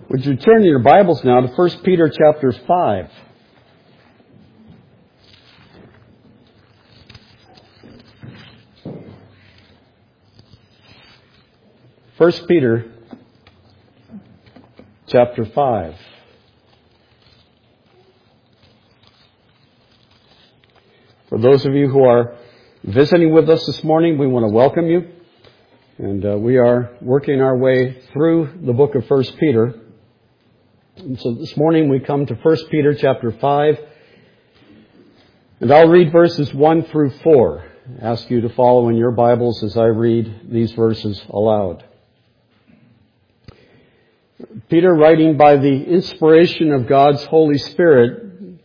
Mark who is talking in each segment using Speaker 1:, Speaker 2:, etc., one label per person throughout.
Speaker 1: Would you turn your Bibles now to 1 Peter chapter 5. First Peter chapter 5. For those of you who are visiting with us this morning, we want to welcome you. And we are working our way through the book of 1 Peter. And so this morning we come to 1 Peter chapter 5. And I'll read verses 1 through 4. I ask you to follow in your Bibles as I read these verses aloud. Peter, writing by the inspiration of God's Holy Spirit,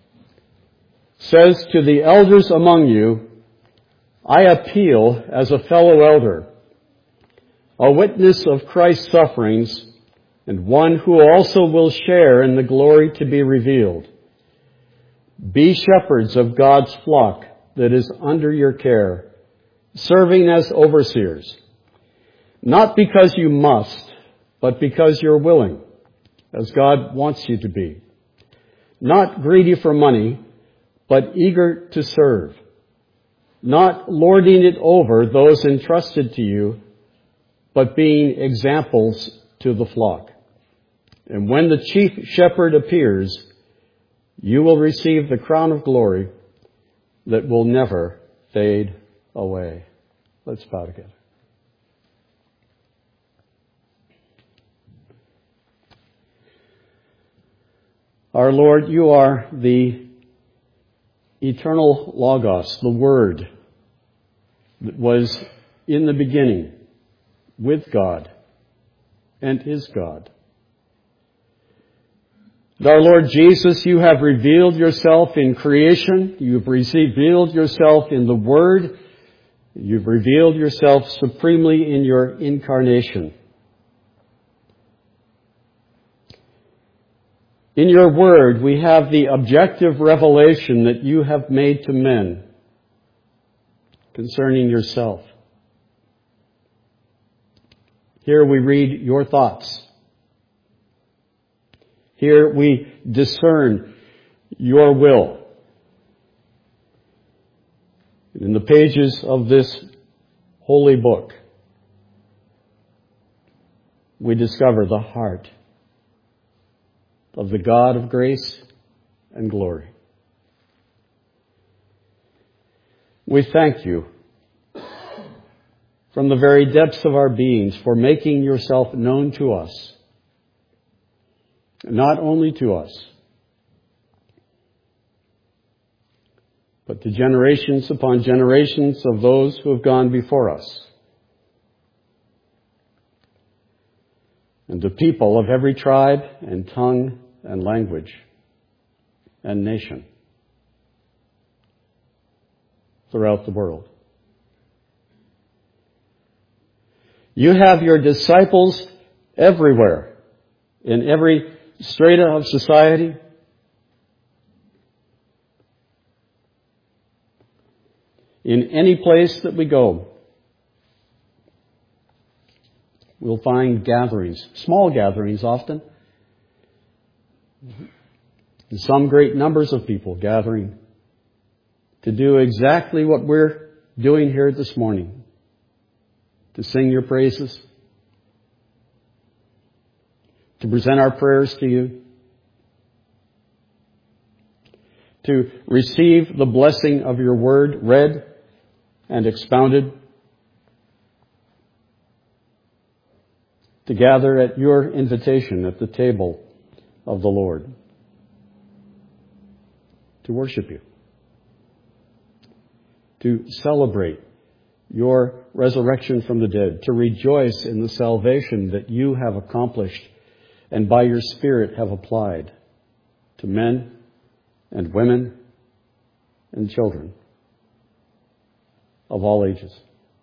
Speaker 1: says to the elders among you, I appeal as a fellow elder, a witness of Christ's sufferings, and one who also will share in the glory to be revealed. Be shepherds of God's flock that is under your care, serving as overseers, not because you must, but because you're willing, as God wants you to be. Not greedy for money, but eager to serve. Not lording it over those entrusted to you, but being examples to the flock. And when the chief shepherd appears, you will receive the crown of glory that will never fade away. Let's bow together. Our Lord, you are the eternal Logos, the Word that was in the beginning with God and is God. And our Lord Jesus, you have revealed yourself in creation. You've revealed yourself in the Word. You've revealed yourself supremely in your incarnation. In your Word, we have the objective revelation that you have made to men concerning yourself. Here we read your thoughts. Here we discern your will. In the pages of this holy book, we discover the heart of the God of grace and glory. We thank you from the very depths of our beings for making yourself known to us. Not only to us, but to generations upon generations of those who have gone before us. And to people of every tribe and tongue and language and nation throughout the world. You have your disciples everywhere, in every strata of society, in any place that we go. We'll find gatherings, small gatherings often, and some great numbers of people gathering to do exactly what we're doing here this morning, to sing your praises, to present our prayers to you, to receive the blessing of your word read and expounded, to gather at your invitation at the table of the Lord, to worship you, to celebrate your resurrection from the dead, to rejoice in the salvation that you have accomplished and by your Spirit have applied to men and women and children of all ages.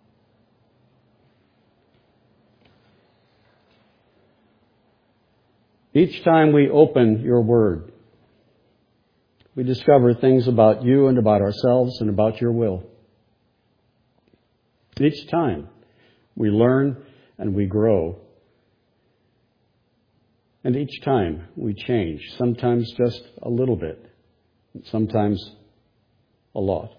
Speaker 1: Each time we open your word, we discover things about you and about ourselves and about your will. Each time we learn and we grow And each time we change, sometimes just a little bit, sometimes a lot.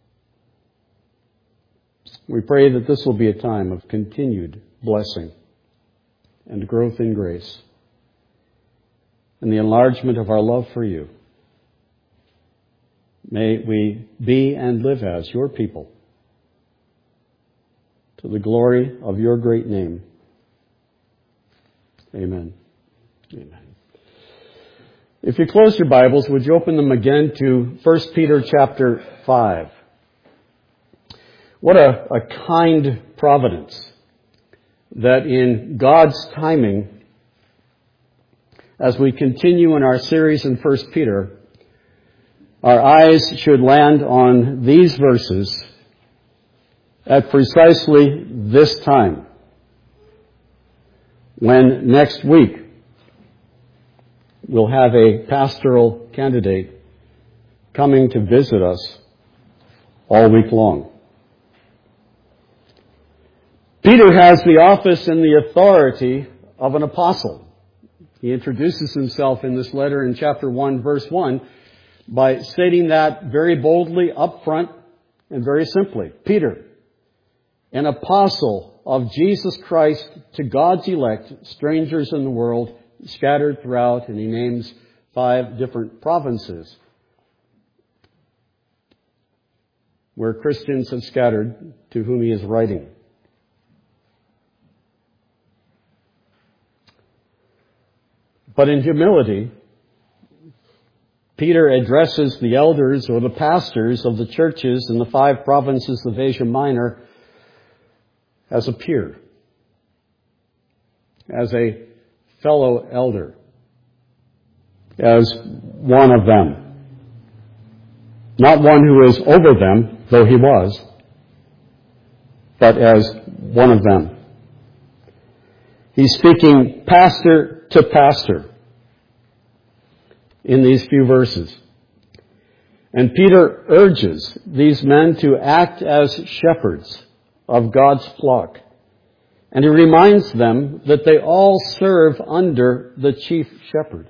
Speaker 1: We pray that this will be a time of continued blessing and growth in grace and the enlargement of our love for you. May we be and live as your people to the glory of your great name. Amen. Amen. If you close your Bibles, would you open them again to 1 Peter chapter 5? What a kind providence that in God's timing, as we continue in our series in 1 Peter, our eyes should land on these verses at precisely this time, when next week we'll have a pastoral candidate coming to visit us all week long. Peter has the office and the authority of an apostle. He introduces himself in this letter in chapter 1, verse 1, by stating that very boldly up front and very simply. Peter, an apostle of Jesus Christ to God's elect, strangers in the world, scattered throughout, and he names 5 different provinces where Christians have scattered, to whom he is writing. But in humility, Peter addresses the elders or the pastors of the churches in the 5 provinces of Asia Minor as a peer, as a fellow elder, as one of them. Not one who is over them, though he was, but as one of them. He's speaking pastor to pastor in these few verses. And Peter urges these men to act as shepherds of God's flock. And he reminds them that they all serve under the chief shepherd.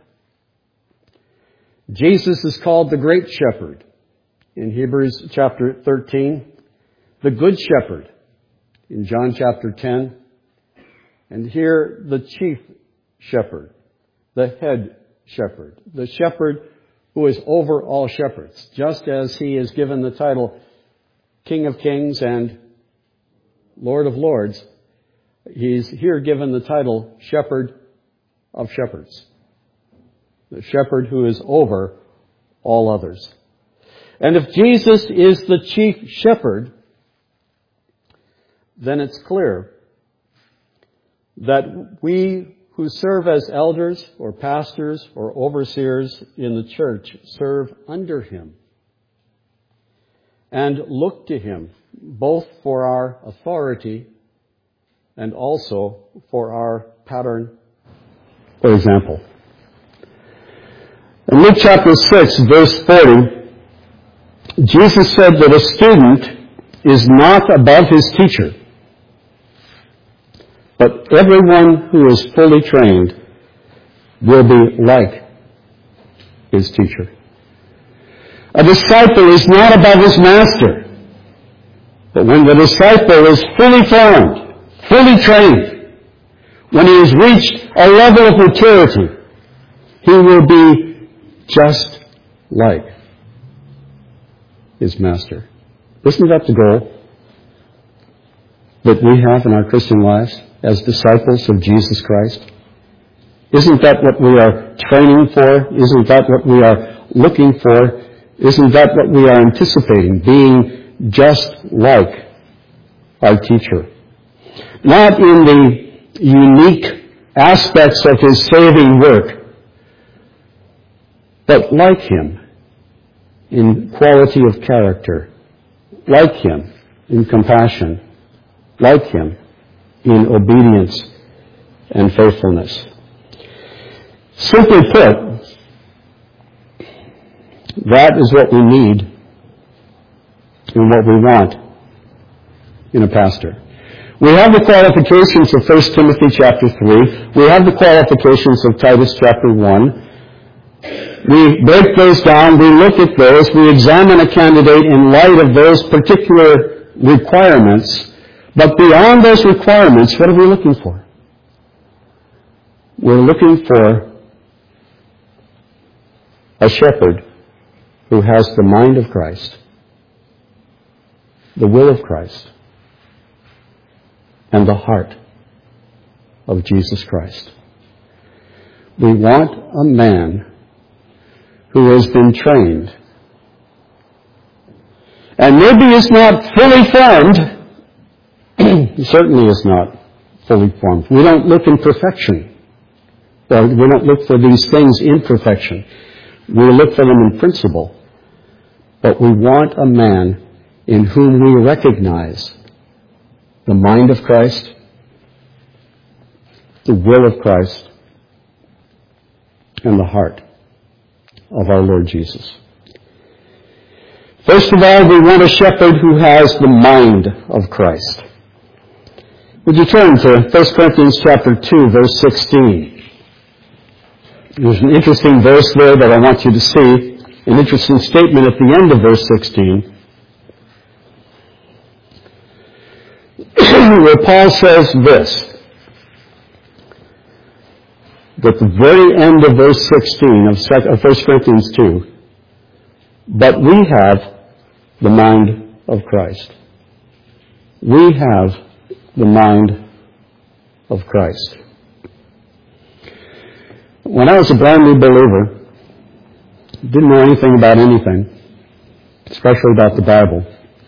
Speaker 1: Jesus is called the great shepherd in Hebrews chapter 13, the good shepherd in John chapter 10, and here the chief shepherd, the head shepherd, the shepherd who is over all shepherds, just as he is given the title King of Kings and Lord of Lords. He's here given the title Shepherd of Shepherds, the shepherd who is over all others. And if Jesus is the chief shepherd, then it's clear that we who serve as elders or pastors or overseers in the church serve under him and look to him both for our authority and also for our pattern or example. In Luke chapter 6, verse 40, Jesus said that a student is not above his teacher, but everyone who is fully trained will be like his teacher. A disciple is not above his master, but when the disciple is fully formed, fully trained, when he has reached a level of maturity, he will be just like his master. Isn't that the goal that we have in our Christian lives as disciples of Jesus Christ? Isn't that what we are training for? Isn't that what we are looking for? Isn't that what we are anticipating? Being just like our teacher. Not in the unique aspects of his saving work, but like him in quality of character, like him in compassion, like him in obedience and faithfulness. Simply put, that is what we need and what we want in a pastor. We have the qualifications of 1 Timothy chapter 3. We have the qualifications of Titus chapter 1. We break those down, we look at those, we examine a candidate in light of those particular requirements. But beyond those requirements, what are we looking for? We're looking for a shepherd who has the mind of Christ, the will of Christ, and the heart of Jesus Christ. We want a man who has been trained and maybe is not fully formed. He certainly is not fully formed. We don't look in perfection. Or we don't look for these things in perfection. We look for them in principle. But we want a man in whom we recognize the mind of Christ, the will of Christ, and the heart of our Lord Jesus. First of all, we want a shepherd who has the mind of Christ. Would you turn to 1 Corinthians chapter 2, verse 16. There's an interesting verse there that I want you to see, an interesting statement at the end of verse 16, where Paul says this, at the very end of verse 16 of 1 Corinthians 2, but we have the mind of Christ. We have the mind of Christ. When I was a brand new believer, didn't know anything about anything, especially about the Bible,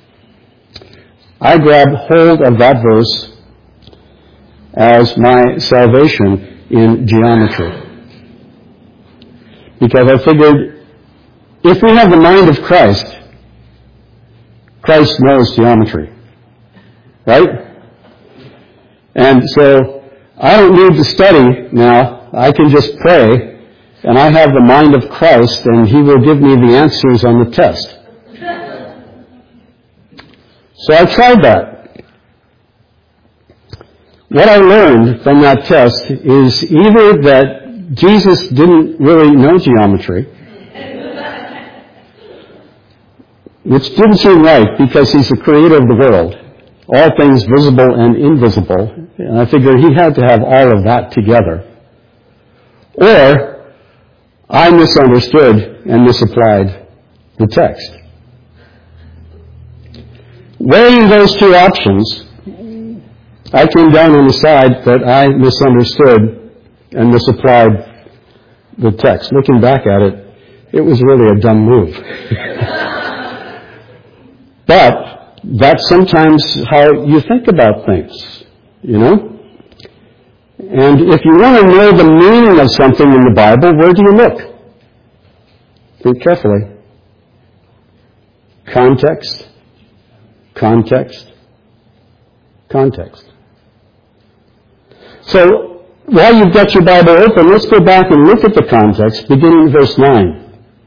Speaker 1: I grabbed hold of that verse as my salvation in geometry. Because I figured, if we have the mind of Christ, Christ knows geometry. Right? And so, I don't need to study now. I can just pray, and I have the mind of Christ, and He will give me the answers on the test. So I tried that. What I learned from that test is either that Jesus didn't really know geometry, which didn't seem right because He's the creator of the world, all things visible and invisible, and I figured He had to have all of that together. Or I misunderstood and misapplied the text. Weighing those two options, I came down on the side that I misunderstood and misapplied the text. Looking back at it, it was really a dumb move. But that's sometimes how you think about things, you know? And if you want to know the meaning of something in the Bible, where do you look? Think carefully. Context. Context. Context. So, while you've got your Bible open, let's go back and look at the context, beginning in verse 9.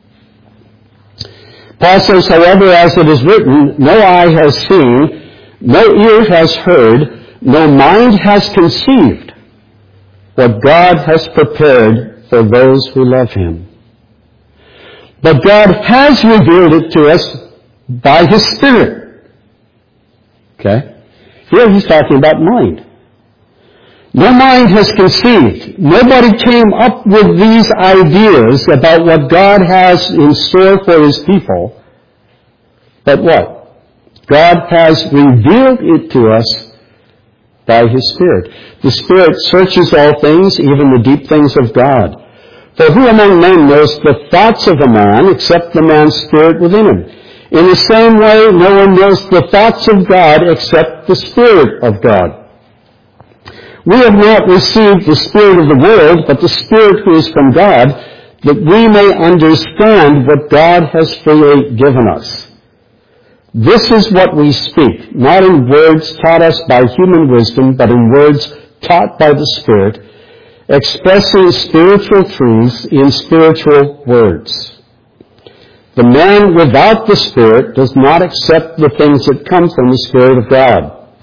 Speaker 1: Paul says, however, as it is written, no eye has seen, no ear has heard, no mind has conceived what God has prepared for those who love Him. But God has revealed it to us by His Spirit. Okay? Here He's talking about mind. No mind has conceived. Nobody came up with these ideas about what God has in store for His people. But what? God has revealed it to us by His Spirit. The Spirit searches all things, even the deep things of God. For who among men knows the thoughts of a man except the man's spirit within him? In the same way, no one knows the thoughts of God except the Spirit of God. We have not received the spirit of the world, but the Spirit who is from God, that we may understand what God has freely given us. This is what we speak, not in words taught us by human wisdom, but in words taught by the Spirit, expressing spiritual truths in spiritual words. The man without the Spirit does not accept the things that come from the Spirit of God,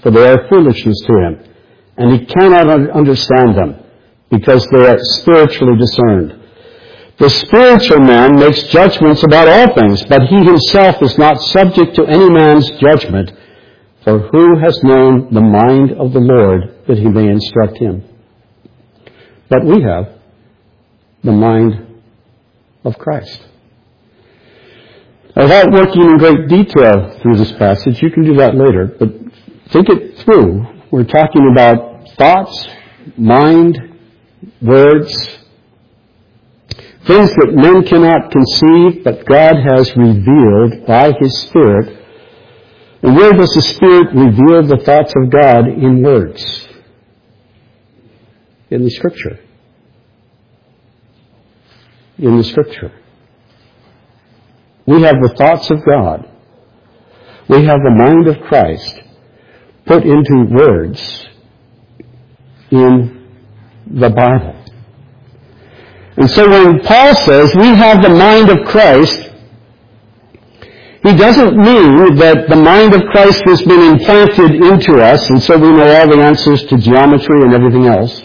Speaker 1: for they are foolishness to him, and he cannot understand them, because they are spiritually discerned. The spiritual man makes judgments about all things, but he himself is not subject to any man's judgment, for who has known the mind of the Lord that he may instruct him? But we have the mind of Christ. Without working in great detail through this passage, you can do that later, but think it through. We're talking about thoughts, mind, words, things that men cannot conceive, but God has revealed by His Spirit. And where does the Spirit reveal the thoughts of God in words? In the Scripture. In the Scripture. We have the thoughts of God. We have the mind of Christ put into words in the Bible. And so when Paul says we have the mind of Christ, he doesn't mean that the mind of Christ has been implanted into us, and so we know all the answers to geometry and everything else.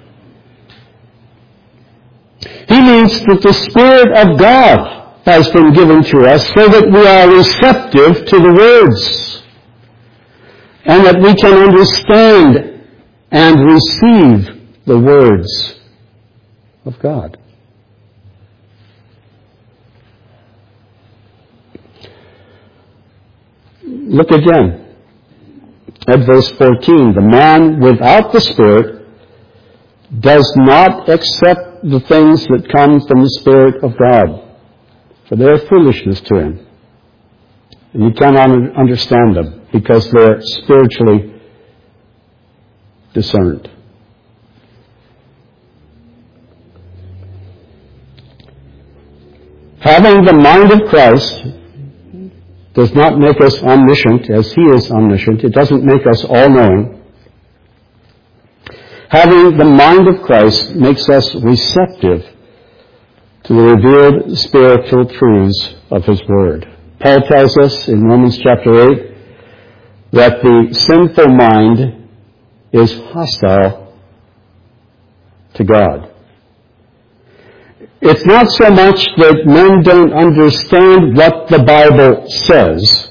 Speaker 1: He means that the Spirit of God has been given to us so that we are receptive to the words and that we can understand and receive the words of God. Look again at verse 14. The man without the Spirit does not accept the things that come from the Spirit of God, for they are foolishness to him. And he cannot understand them because they are spiritually discerned. Having the mind of Christ does not make us omniscient as He is omniscient. It doesn't make us all-knowing. Having the mind of Christ makes us receptive to the revealed spiritual truths of His Word. Paul tells us in Romans chapter 8 that the sinful mind is hostile to God. It's not so much that men don't understand what the Bible says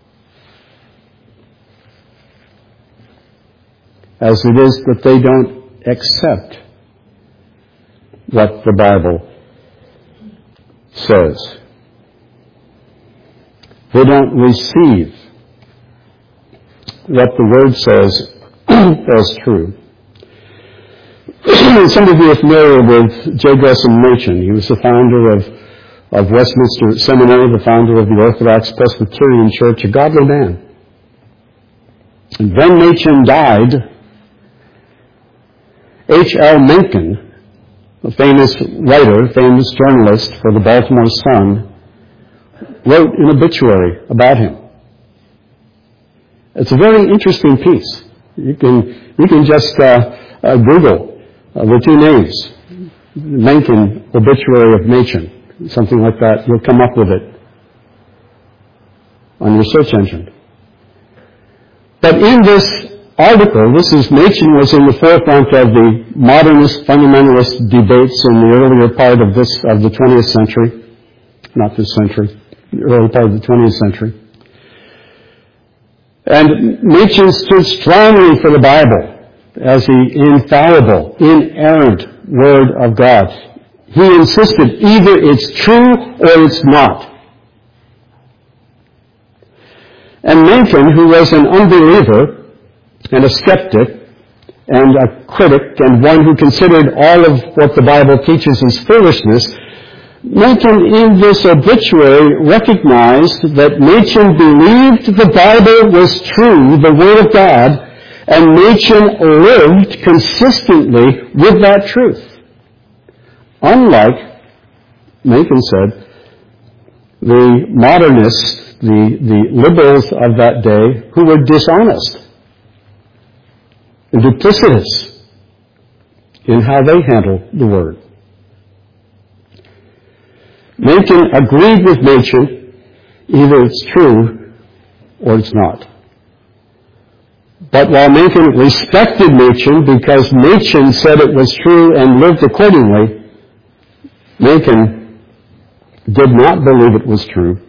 Speaker 1: as it is that they don't accept what the Bible says. They don't receive what the Word says as true. Some of you are familiar with J. Gresham Machen. He was the founder of Westminster Seminary, the founder of the Orthodox Presbyterian Church, a godly man. And when Machen died, H.L. Mencken, a famous writer, famous journalist for the Baltimore Sun, wrote an obituary about him. It's a very interesting piece. You can just Google the two names, Mencken, obituary of Machen, something like that. You'll come up with it on your search engine. But in this article, Machen was in the forefront of the modernist fundamentalist debates in the earlier part of the 20th century, not this century, the early part of the 20th century. And Machen stood strongly for the Bible as the infallible, inerrant Word of God. He insisted either it's true or it's not. And Mencken, who was an unbeliever and a skeptic and a critic and one who considered all of what the Bible teaches as foolishness, Mencken in this obituary recognized that Machen believed the Bible was true, the Word of God, and Machen lived consistently with that truth. Unlike, Mencken said, the modernists, the liberals of that day, who were dishonest and duplicitous in how they handled the Word. Mencken agreed with Machen, either it's true or it's not. But while Machen respected Machen because Machen said it was true and lived accordingly, Machen did not believe it was true.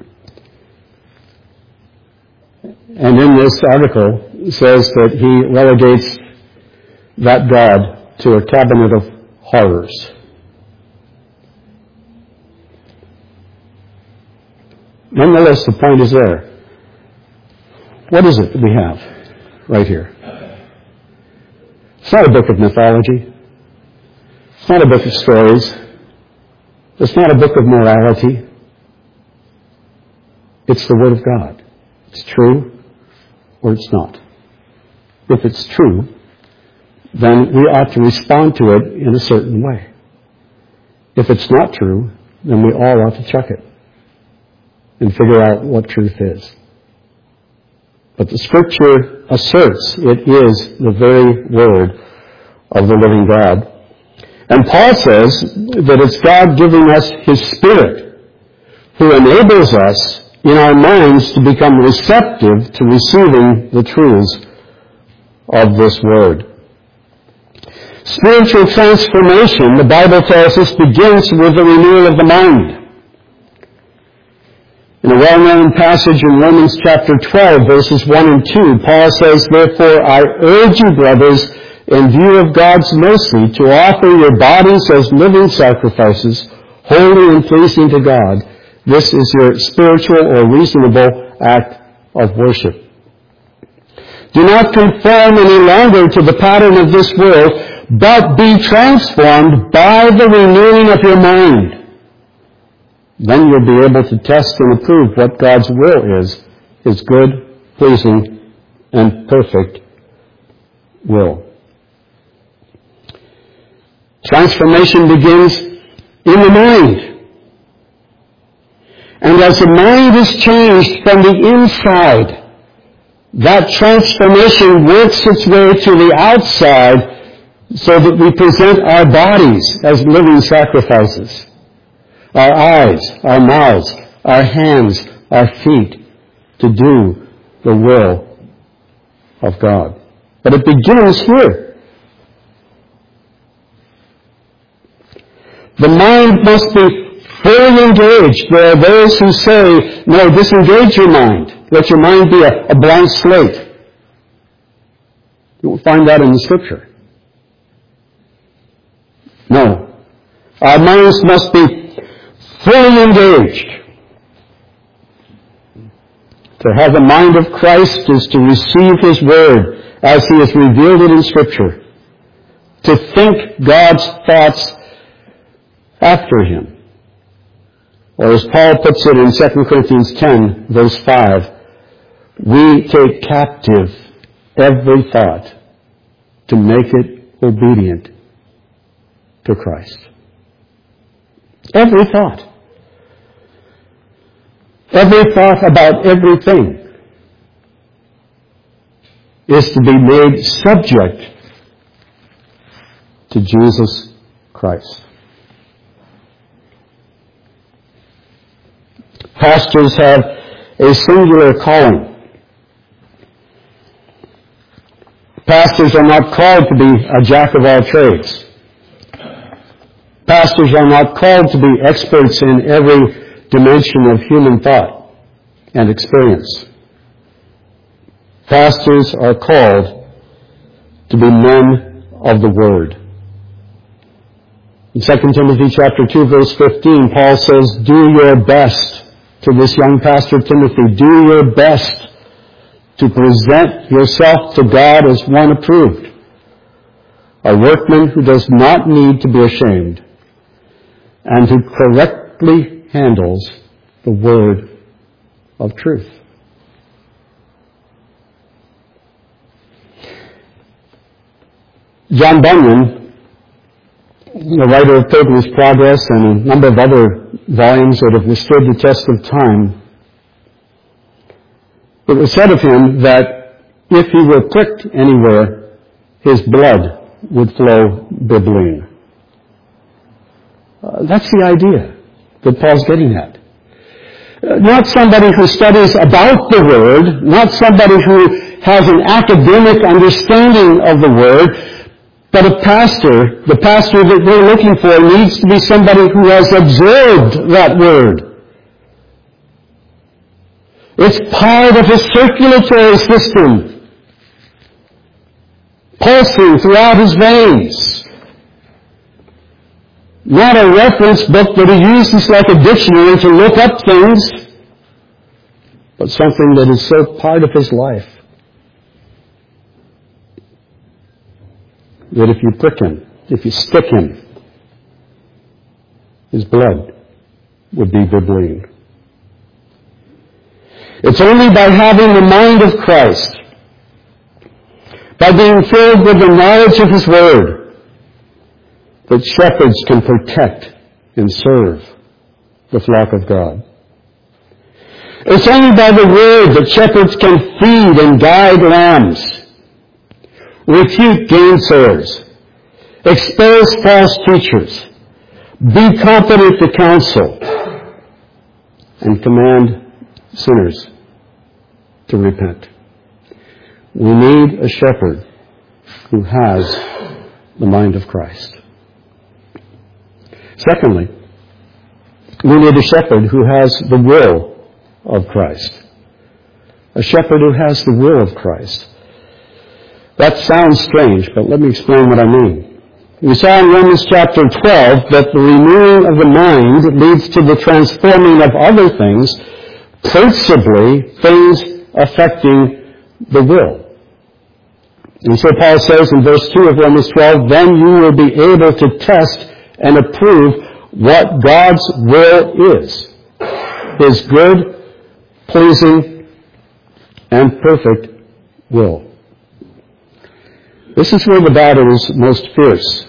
Speaker 1: And in this article, it says that he relegates that God to a cabinet of horrors. Nonetheless, the point is there. What is it that we have right here? It's not a book of mythology. It's not a book of stories. It's not a book of morality. It's the Word of God. It's true or it's not. If it's true, then we ought to respond to it in a certain way. If it's not true, then we all ought to chuck it and figure out what truth is. But the Scripture asserts it is the very Word of the living God. And Paul says that it's God giving us His Spirit who enables us in our minds to become receptive to receiving the truths of this Word. Spiritual transformation, the Bible tells us, begins with the renewal of the mind. In a well-known passage in Romans chapter 12, verses 1 and 2, Paul says, "Therefore I urge you, brothers, in view of God's mercy, to offer your bodies as living sacrifices, holy and pleasing to God. This is your spiritual or reasonable act of worship. Do not conform any longer to the pattern of this world, but be transformed by the renewing of your mind. Then you'll be able to test and approve what God's will is, His good, pleasing, and perfect will." Transformation begins in the mind. And as the mind is changed from the inside, that transformation works its way to the outside so that we present our bodies as living sacrifices. Our eyes, our mouths, our hands, our feet, to do the will of God. But it begins here. The mind must be fully engaged. There are those who say, no, disengage your mind. Let your mind be a blank slate. You won't find that in the Scripture. No. Our minds must be fully engaged. To have the mind of Christ is to receive His Word as He has revealed it in Scripture. To think God's thoughts after Him. Or as Paul puts it in 2 Corinthians 10, verse 5, we take captive every thought to make it obedient to Christ. Every thought. Every thought about everything is to be made subject to Jesus Christ. Pastors have a singular calling. Pastors are not called to be a jack of all trades. Pastors are not called to be experts in every dimension of human thought and experience. Pastors are called to be men of the Word. In 2 Timothy chapter 2, verse 15, Paul says, do your best. To this young pastor Timothy, do your best to present yourself to God as one approved, a workman who does not need to be ashamed, and who correctly handles the word of truth. John Bunyan, the writer of Pilgrim's Progress and a number of other volumes that have withstood the test of time, it was said of him that if he were pricked anywhere, his blood would flow bibline. That's the idea that Paul's getting at. Not somebody who studies about the Word, not somebody who has an academic understanding of the Word, but the pastor that we're looking for needs to be somebody who has absorbed that Word. It's part of his circulatory system, pulsing throughout his veins. Not a reference book that he uses like a dictionary to look up things, but something that is so part of his life that if you prick him, if you stick him, his blood would be bedream. It's only by having the mind of Christ, by being filled with the knowledge of his Word, that shepherds can protect and serve the flock of God. It's only by the Word that shepherds can feed and guide lambs, refute gainsayers, expose false teachers, be competent to counsel, and command sinners to repent. We need a shepherd who has the mind of Christ. Secondly, we need a shepherd who has the will of Christ. A shepherd who has the will of Christ. That sounds strange, but let me explain what I mean. We saw in Romans chapter 12 that the renewing of the mind leads to the transforming of other things, principally things affecting the will. And so Paul says in verse 2 of Romans 12, then you will be able to test and approve what God's will is. His good, pleasing, and perfect will. This is where the battle is most fierce.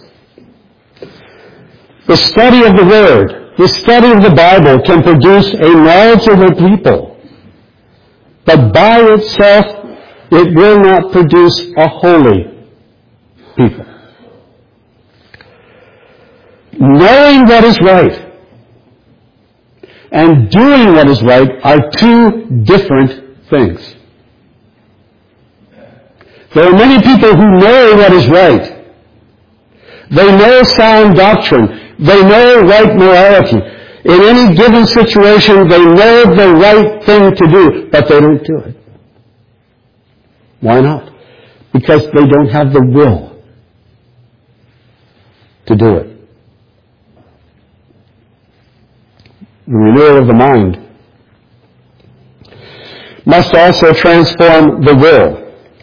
Speaker 1: The study of the Word, the study of the Bible can produce a knowledgeable people. But by itself, it will not produce a holy people. Knowing what is right and doing what is right are two different things. There are many people who know what is right. They know sound doctrine. They know right morality. In any given situation, they know the right thing to do, but they don't do it. Why not? Because they don't have the will to do it. The renewal of the mind must also transform the will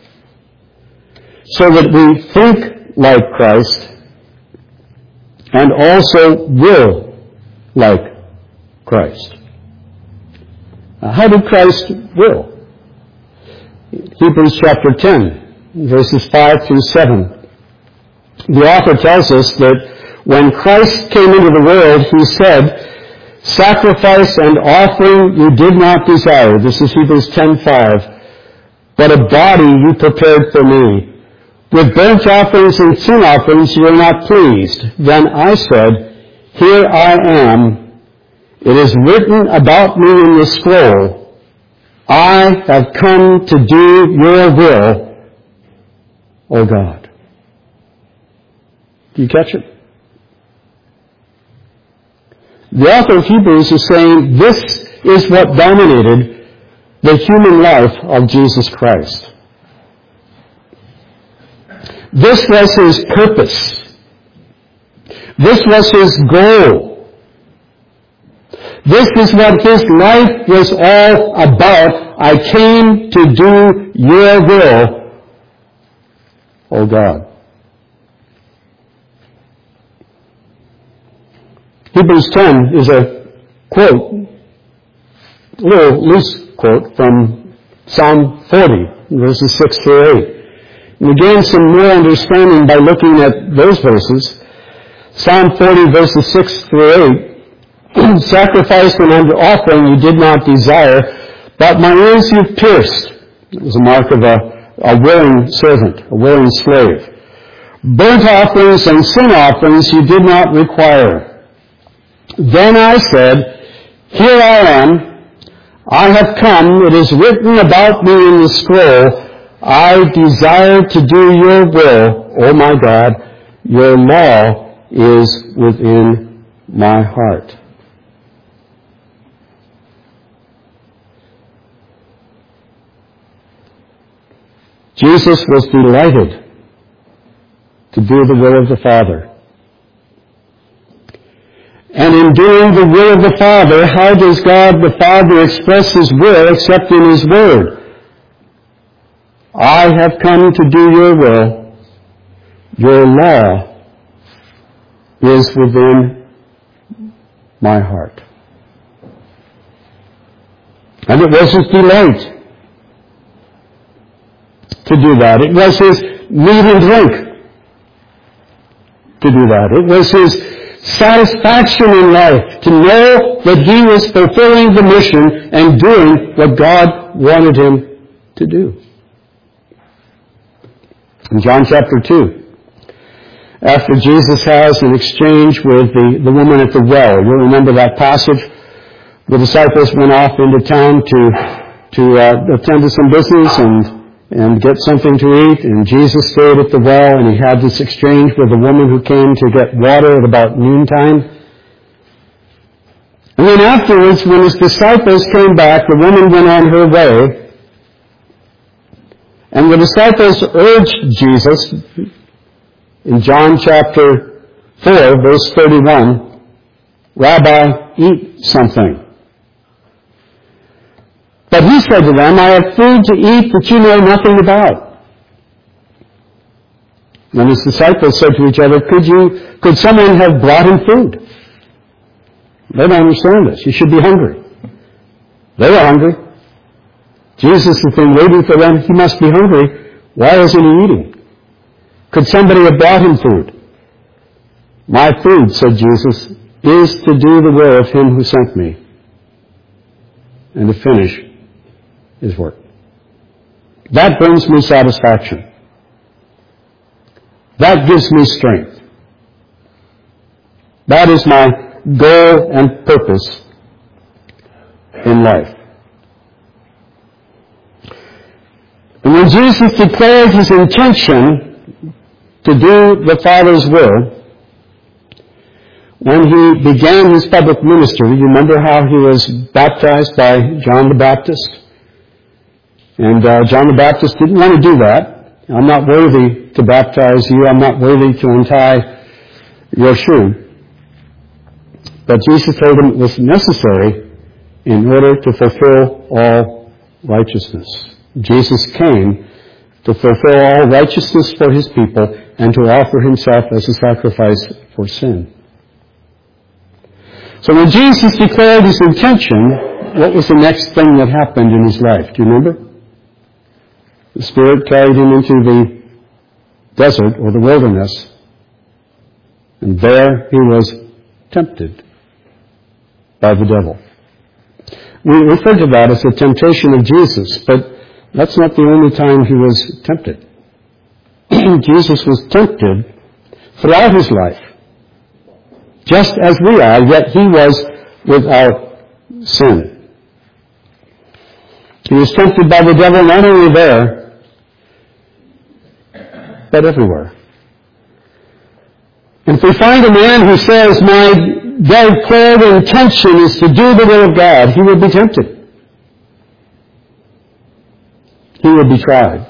Speaker 1: so that we think like Christ and also will like Christ. Now, how did Christ will? Hebrews chapter 10, verses 5 through 7. The author tells us that when Christ came into the world, he said, sacrifice and offering you did not desire. This is Hebrews 10:5. But a body you prepared for me. With burnt offerings and sin offerings you were not pleased. Then I said, here I am. It is written about me in the scroll. I have come to do your will, O God. Do you catch it? The author of Hebrews is saying this is what dominated the human life of Jesus Christ. This was his purpose. This was his goal. This is what his life was all about. I came to do your will, O God. Hebrews 10 is a quote, a little loose quote from Psalm 40, verses 6 through 8. And we gain some more understanding by looking at those verses. Psalm 40, verses 6 through 8. Sacrifice and offering you did not desire, but my ears you pierced. It was a mark of a willing servant, a willing slave. Burnt offerings and sin offerings you did not require. Then I said, here I am. I have come. It is written about me in the scroll. I desire to do your will, O my God. Your law is within my heart. Jesus was delighted to do the will of the Father. And in doing the will of the Father, how does God the Father express His will except in His Word? I have come to do your will. Your law is within my heart. And it was His delight to do that. It was His meat and drink to do that. It was His satisfaction in life to know that He was fulfilling the mission and doing what God wanted Him to do. In John chapter 2, after Jesus has an exchange with the woman at the well, you'll remember that passage. The disciples went off into town to attend to some business and get something to eat, and Jesus stayed at the well, and He had this exchange with a woman who came to get water at about noontime. And then afterwards, when His disciples came back, the woman went on her way, and the disciples urged Jesus, in John chapter 4, verse 31, Rabbi, eat something. But He said to them, I have food to eat that you know nothing about. And His disciples said to each other, could someone have brought Him food? They don't understand this. You should be hungry. They were hungry. Jesus has been waiting for them. He must be hungry. Why isn't He eating? Could somebody have brought Him food? My food, said Jesus, is to do the will of Him who sent me and to finish His work. That brings me satisfaction. That gives me strength. That is my goal and purpose in life. And when Jesus declared His intention to do the Father's will, when He began His public ministry, you remember how He was baptized by John the Baptist? And John the Baptist didn't want to do that. I'm not worthy to baptize you. I'm not worthy to untie your shoe. But Jesus told him it was necessary in order to fulfill all righteousness. Jesus came to fulfill all righteousness for His people and to offer Himself as a sacrifice for sin. So when Jesus declared His intention, what was the next thing that happened in His life? Do you remember? The Spirit carried Him into the desert or the wilderness, and there He was tempted by the devil. We refer to that as the temptation of Jesus, but that's not the only time He was tempted. Jesus was tempted throughout His life, just as we are, yet He was without sin. He was tempted by the devil not only there, but everywhere. And if we find a man who says, my declared intention is to do the will of God, he will be tempted. He will be tried.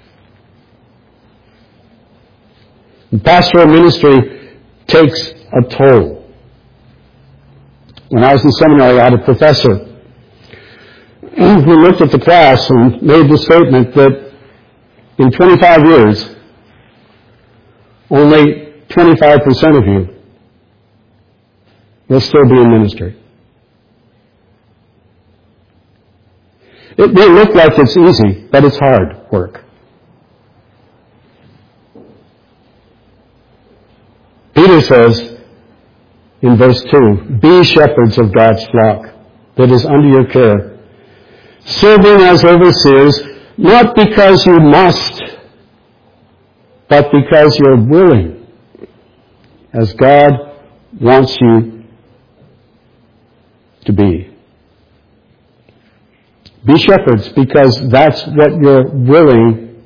Speaker 1: And pastoral ministry takes a toll. When I was in seminary, I had a professor who looked at the class and made the statement that in 25 years, only 25% of you will still be in ministry. It may look like it's easy, but it's hard work. Peter says in verse 2, be shepherds of God's flock that is under your care, serving as overseers, not because you must, but because you're willing, as God wants you to be. Be shepherds because that's what you're willing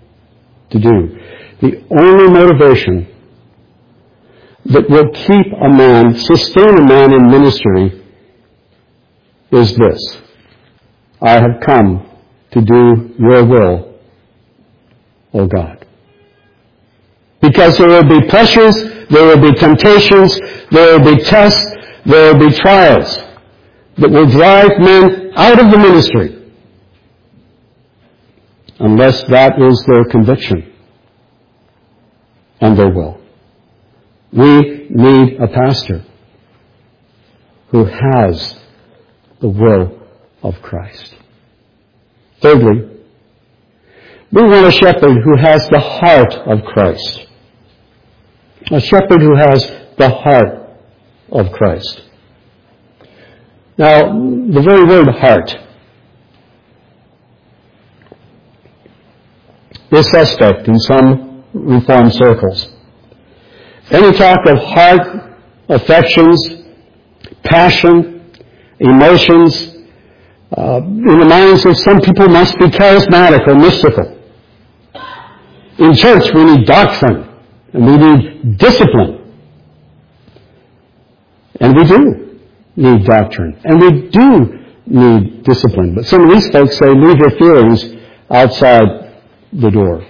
Speaker 1: to do. The only motivation that will keep a man, sustain a man in ministry is this: I have come to do your will, O God. Because there will be pressures, there will be temptations, there will be tests, there will be trials that will drive men out of the ministry unless that is their conviction and their will. We need a pastor who has the will of Christ. Thirdly, we want a shepherd who has the heart of Christ. A shepherd who has the heart of Christ. Now, the very word heart is suspect in some Reformed circles. Any talk of heart, affections, passion, emotions, in the minds of some people must be charismatic or mystical. In church we need doctrine and we need discipline. And we do need doctrine and we do need discipline. But some of these folks say leave your feelings outside the door.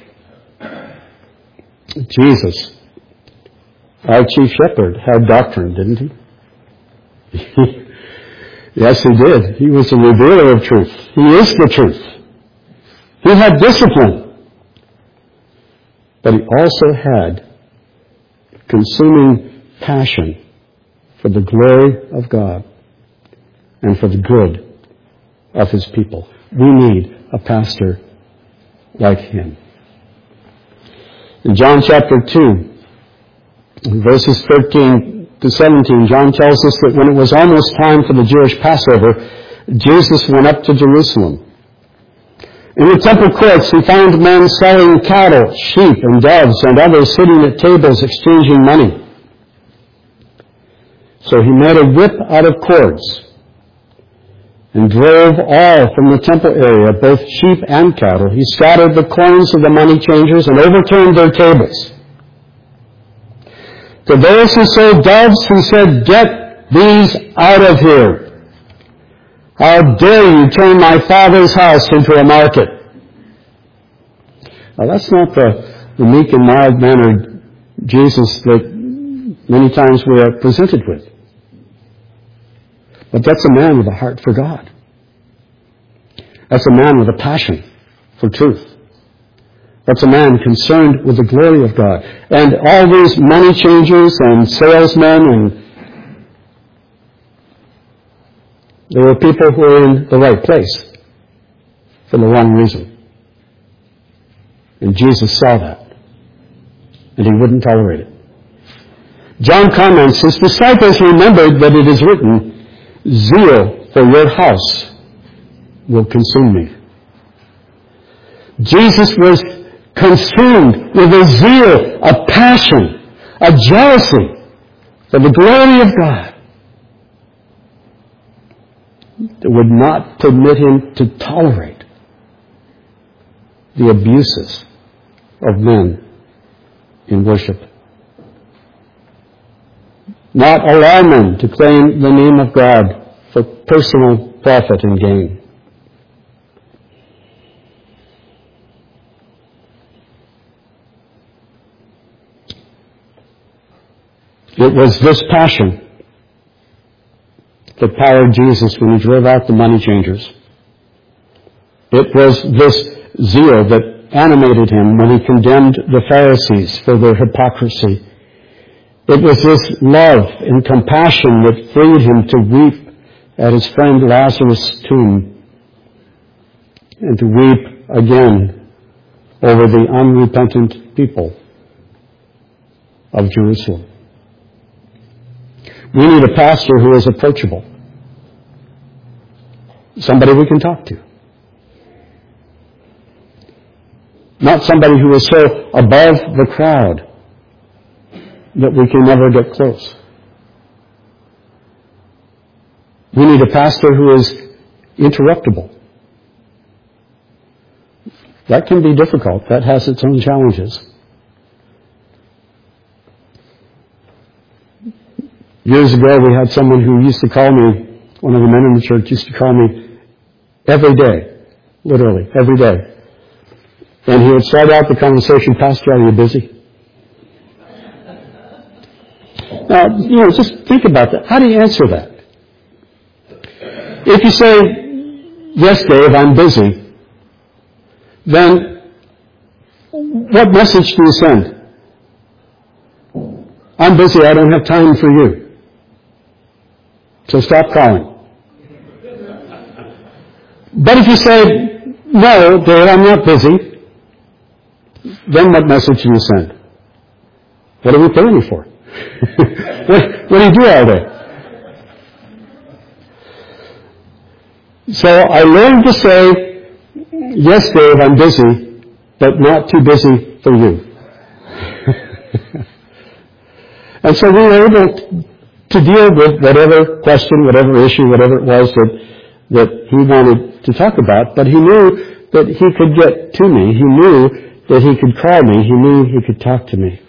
Speaker 1: Jesus, our chief shepherd, had doctrine, didn't he? Yes, he did. He was a revealer of truth. He is the truth. He had discipline. But he also had consuming passion for the glory of God and for the good of his people. We need a pastor like him. In John chapter 2, verses 13 to 17, John tells us that when it was almost time for the Jewish Passover, Jesus went up to Jerusalem. In the temple courts, he found men selling cattle, sheep, and doves, and others sitting at tables exchanging money. So he made a whip out of cords and drove all from the temple area, both sheep and cattle. He scattered the coins of the money changers and overturned their tables. To those who sold doves, he said, "Get these out of here. How dare you turn my Father's house into a market?" Now that's not the meek and mild-mannered Jesus that many times we are presented with. But that's a man with a heart for God. That's a man with a passion for truth. That's a man concerned with the glory of God. And all these money changers and salesmen, and there were people who were in the right place for the wrong reason. And Jesus saw that. And he wouldn't tolerate it. John comments, his disciples remembered that it is written, "Zeal for your house will consume me." Jesus was consumed with a zeal, a passion, a jealousy for the glory of God that would not permit him to tolerate the abuses of men in worship. Not allow men to claim the name of God for personal profit and gain. It was this passion that powered Jesus when he drove out the money changers. It was this zeal that animated him when he condemned the Pharisees for their hypocrisy. It was this love and compassion that freed him to weep at his friend Lazarus' tomb and to weep again over the unrepentant people of Jerusalem. We need a pastor who is approachable. Somebody we can talk to. Not somebody who is so above the crowd that we can never get close. We need a pastor who is interruptible. That can be difficult. That has its own challenges. Years ago, we had someone who used to call me, one of the men in the church used to call me every day, literally, every day. And he would start out the conversation, "Pastor, are you busy?" Now, just think about that. How do you answer that? If you say, "Yes, Dave, I'm busy," then what message do you send? "I'm busy, I don't have time for you. So stop calling." But if you say, "No, Dave, I'm not busy," then what message do you send? "What are we paying you for?" What do you do all day? So I learned to say, "Yes, Dave, I'm busy, but not too busy for you." And so we were able to deal with whatever question, whatever issue, whatever it was that he wanted to talk about, but he knew that he could get to me. He knew that he could call me. He knew he could talk to me.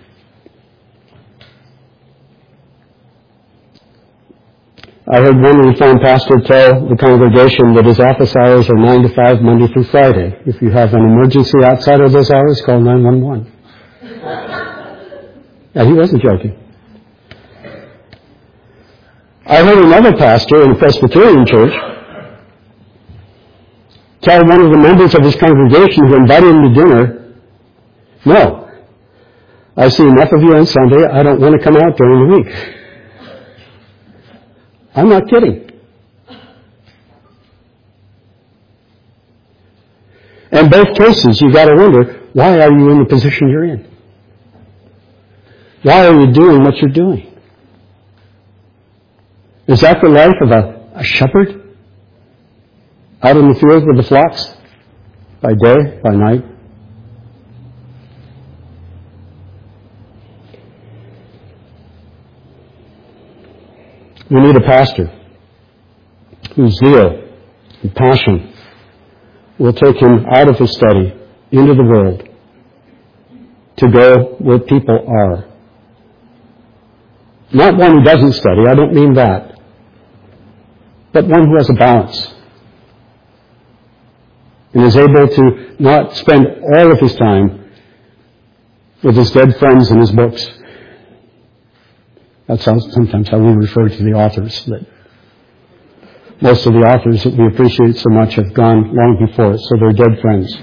Speaker 1: I heard one Reformed pastor tell the congregation that his office hours are 9 to 5, Monday through Friday. If you have an emergency outside of those hours, call 911. Now, he wasn't joking. I heard another pastor in a Presbyterian church tell one of the members of his congregation who invited him to dinner, "No, I see enough of you on Sunday. I don't want to come out during the week." I'm not kidding. In both cases, you've got to wonder, why are you in the position you're in? Why are you doing what you're doing? Is that the life of a shepherd? Out in the field with the flocks? By day, by night? We need a pastor whose zeal and passion will take him out of his study into the world to go where people are. Not one who doesn't study, I don't mean that, but one who has a balance and is able to not spend all of his time with his dead friends and his books. That's sometimes how we refer to the authors. That most of the authors that we appreciate so much have gone long before us, so they're dead friends.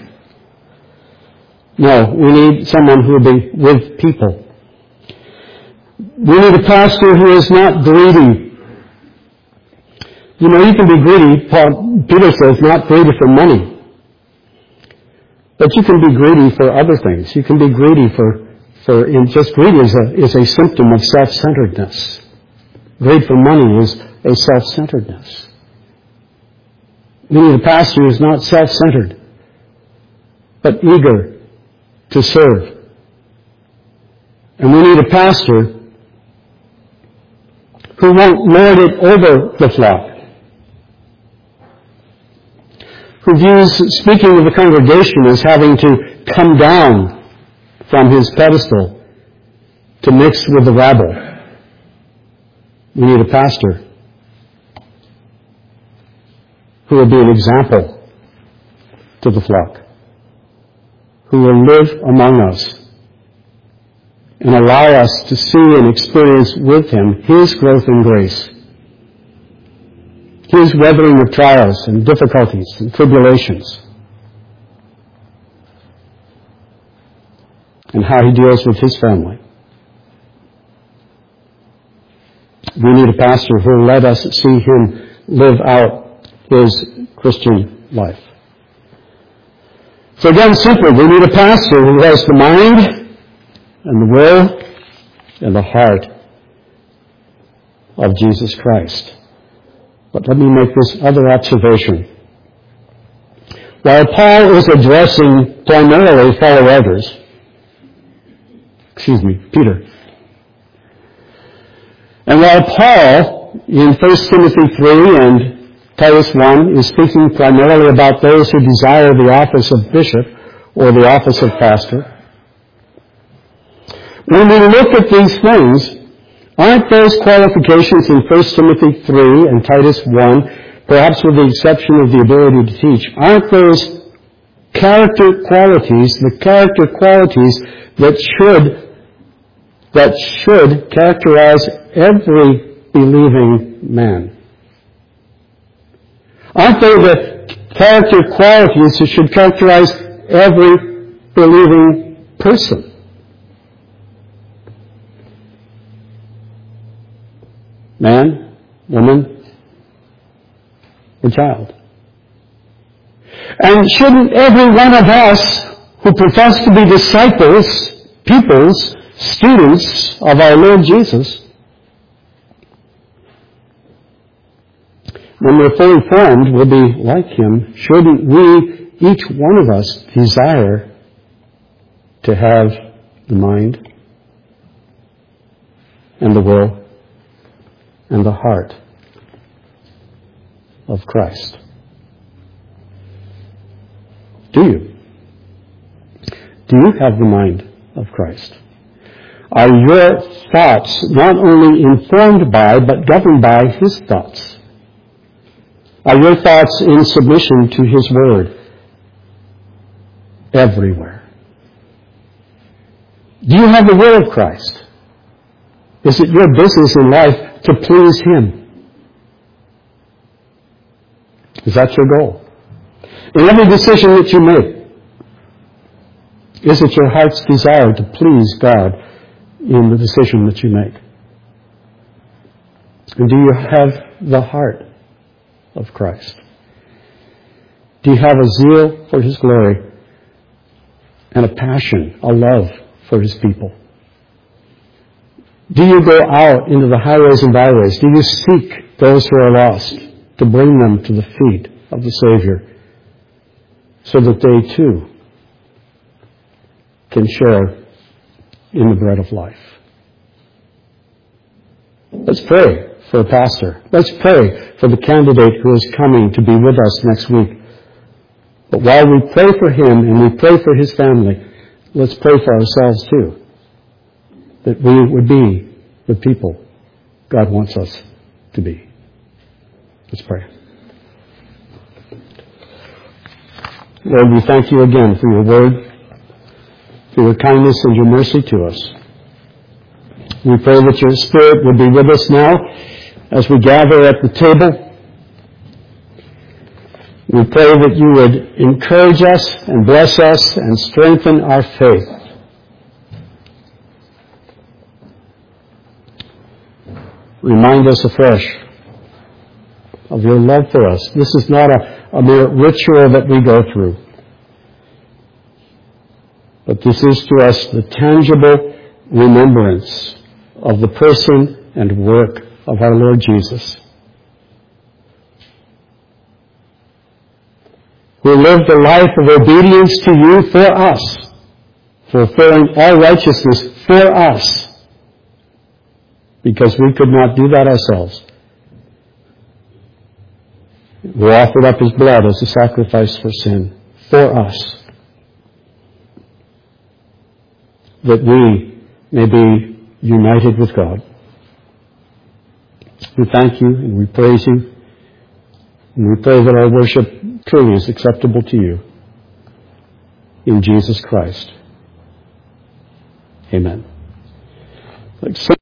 Speaker 1: No, we need someone who will be with people. We need a pastor who is not greedy. You can be greedy, Peter says, not greedy for money. But you can be greedy for other things. You can be greedy just greed is a symptom of self-centeredness. Greed for money is a self-centeredness. We need a pastor who is not self-centered, but eager to serve. And we need a pastor who won't lord it over the flock, who views speaking of the congregation as having to come down from his pedestal to mix with the rabble. We need a pastor who will be an example to the flock, who will live among us and allow us to see and experience with him his growth in grace, his weathering of trials and difficulties and tribulations, and how he deals with his family. We need a pastor who will let us see him live out his Christian life. So again, simply, we need a pastor who has the mind and the will and the heart of Jesus Christ. But let me make this other observation. While Paul is addressing primarily fellow elders, Peter. And while Paul, in 1 Timothy 3 and Titus 1, is speaking primarily about those who desire the office of bishop, or the office of pastor. When we look at these things, aren't those qualifications in 1 Timothy 3 and Titus 1, perhaps with the exception of the ability to teach, aren't those character qualities, the character qualities that should characterize every believing man? Aren't they the character qualities that should characterize every believing person? Man, woman, or child. And shouldn't every one of us who profess to be disciples, pupils, students of our Lord Jesus, when we're fully formed, will be like Him? Shouldn't we, each one of us, desire to have the mind and the will and the heart of Christ? Do you? Do you have the mind of Christ? Are your thoughts not only informed by, but governed by His thoughts? Are your thoughts in submission to His Word everywhere? Do you have the will of Christ? Is it your business in life to please Him? Is that your goal? In every decision that you make, is it your heart's desire to please God in the decision that you make? And do you have the heart of Christ? Do you have a zeal for His glory and a passion, a love for His people? Do you go out into the highways and byways? Do you seek those who are lost to bring them to the feet of the Savior so that they too can share in the bread of life? Let's pray for a pastor. Let's pray for the candidate who is coming to be with us next week. But while we pray for him and we pray for his family, let's pray for ourselves too, that we would be the people God wants us to be. Let's pray. Lord, we thank you again for your word, for your kindness and your mercy to us. We pray that your Spirit would be with us now as we gather at the table. We pray that you would encourage us and bless us and strengthen our faith. Remind us afresh of your love for us. This is not a mere ritual that we go through, but this is to us the tangible remembrance of the person and work of our Lord Jesus, who lived a life of obedience to you for us, fulfilling all righteousness for us, because we could not do that ourselves. Who offered up his blood as a sacrifice for sin for us, that we may be united with God. We thank you and we praise you, and we pray that our worship truly is acceptable to you. In Jesus Christ. Amen.